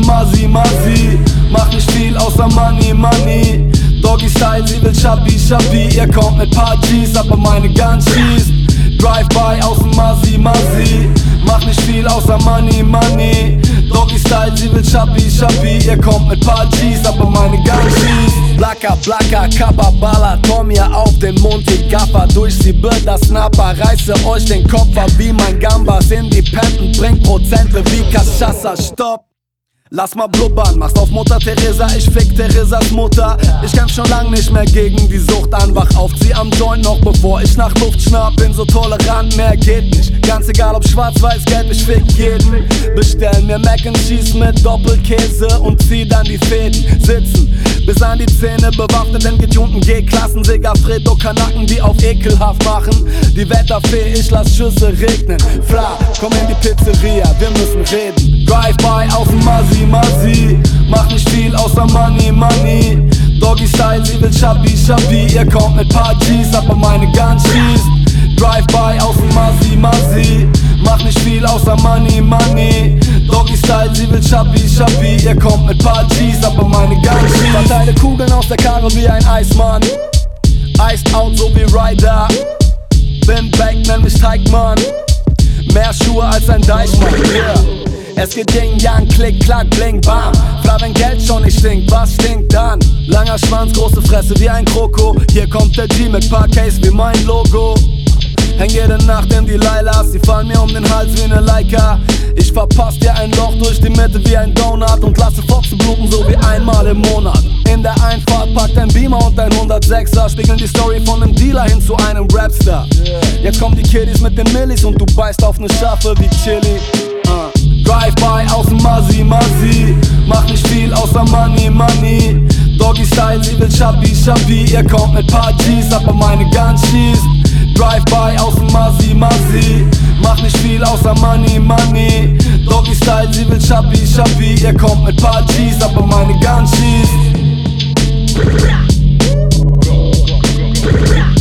Masi, Masi. Mach nicht viel außer Money, Money. Doggy Style, sie will Chubby, Chubby. Ihr kommt mit paar G's, aber meine Gun schießt. Drive-by aus dem Masi, Masi. Mach nicht viel außer Money, Money. Doggy Style, sie will Chubby, Chubby. Ihr kommt mit paar G's, aber meine Gun schießt. Blacker, Blacker, Kappa, Baller, komm mir auf den Mund, die Gaffer. Durch sie Bilder, Snapper, reiße euch den Kopf ab wie mein Gambas. Independent, bringt Prozente wie Cachaça. Stopp! Lass mal blubbern, machst auf Mutter Teresa, ich fick Theresas Mutter. Ich kämpf schon lang nicht mehr gegen die Sucht an, wach auf, zieh am Joint noch bevor ich nach Luft schnapp. Bin so tolerant, mehr geht nicht, ganz egal ob schwarz, weiß, gelb, ich fick jeden. Bestell mir Mac and Cheese mit Doppelkäse und zieh dann die Fäden. Sitzen bis an die Zähne, bewaffnet in getunten G-Klassen. Segafredo Kanaken, die auf ekelhaft machen. Die Wetterfee, ich lass Schüsse regnen. Fla, komm in die Pizzeria, wir müssen reden. Drive-by auf dem Masi, Masi. Mach nicht viel außer Money, Money. Doggy Style, sie will Chubby, Chubby. Ihr kommt mit paar G's, aber meine Gun schießt. Drive-by aus dem Masi, Masi. Mach nicht viel außer Money, Money. Doggy Style, sie will Chubby, Chubby. Ihr kommt mit paar G's, aber meine Gun schießt. Verteile Kugeln aus der Karre wie ein Eismann. Iced out so wie Ryder. Bin back, nenn mich Teigmann. Mehr Schuhe als ein Deichmann, yeah. Es geht Ding, Yang, Klick, Klack, Bling, Bam. Klar, wenn Geld schon nicht stinkt, was stinkt dann? Langer Schwanz, große Fresse wie ein Kroko. Hier kommt der G mit paar Case wie mein Logo. Häng jede Nacht in die Lilas, sie fallen mir um den Hals wie ne Leica. Ich verpass dir ein Loch durch die Mitte wie ein Donut und lasse Foxen bluten so wie einmal im Monat. In der Einfahrt packt ein Beamer und ein 106er, spiegeln die Story von nem Dealer hin zu einem Rapstar. Jetzt kommen die Kiddies mit den Millis und du beißt auf ne Schafe wie Chili. Drive-by aus dem Masi, Masi. Mach nicht viel außer Money, Money. Doggy Style, sie will Chubby, Chubby. Ihr kommt mit paar G's, aber meine Gun schießt. Drive-by aus dem Masi, Masi. Mach nicht viel außer Money, Money. Doggy Style, sie will Chubby, Chubby. Ihr kommt mit paar G's, aber meine Gun schießt.